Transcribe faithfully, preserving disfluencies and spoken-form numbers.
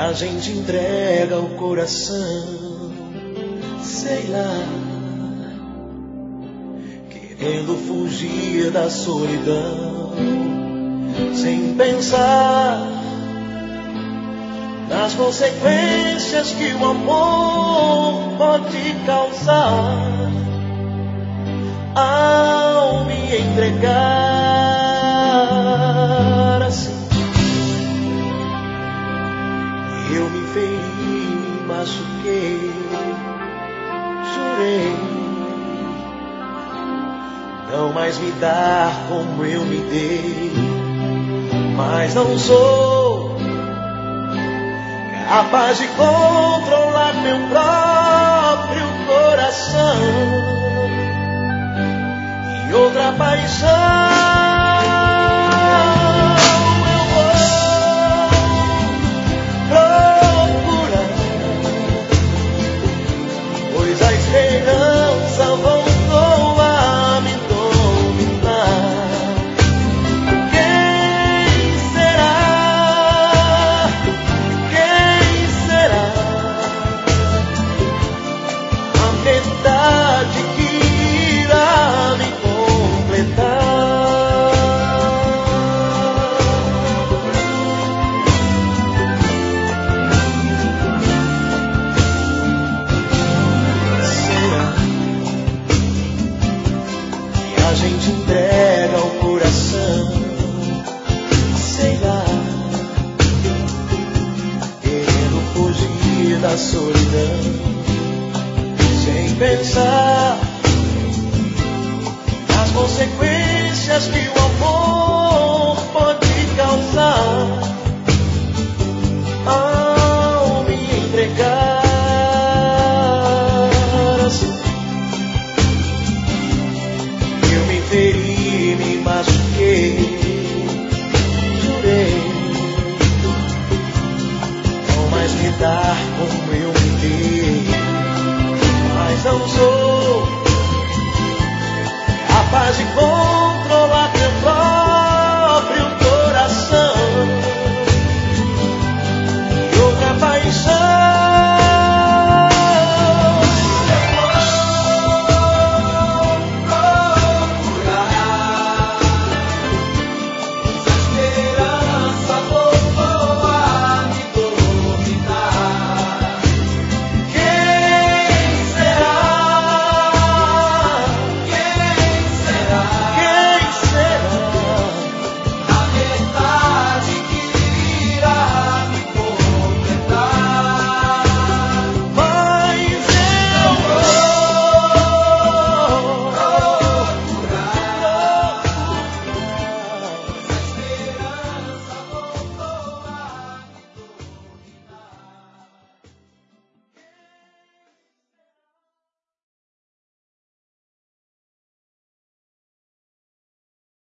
a gente entrega o coração, sei lá, querendo fugir da solidão, sem pensar nas consequências que o amor pode causar ao me entregar assim. Eu me feri, me machuquei, jurei não mais me dar como eu me dei, mas não sou capaz de controlar meu próprio coração e outra paixão. A esperança voltou a me dominar. Quem será? Quem será? A metade que irá me completar. A gente entrega o coração, sei lá, querendo fugir da solidão, sem pensar nas consequências que o amor pode causar ao me entregar assim. Feri, me machuquei, jurei não mais me dar como eu me dei, mas não sou capaz de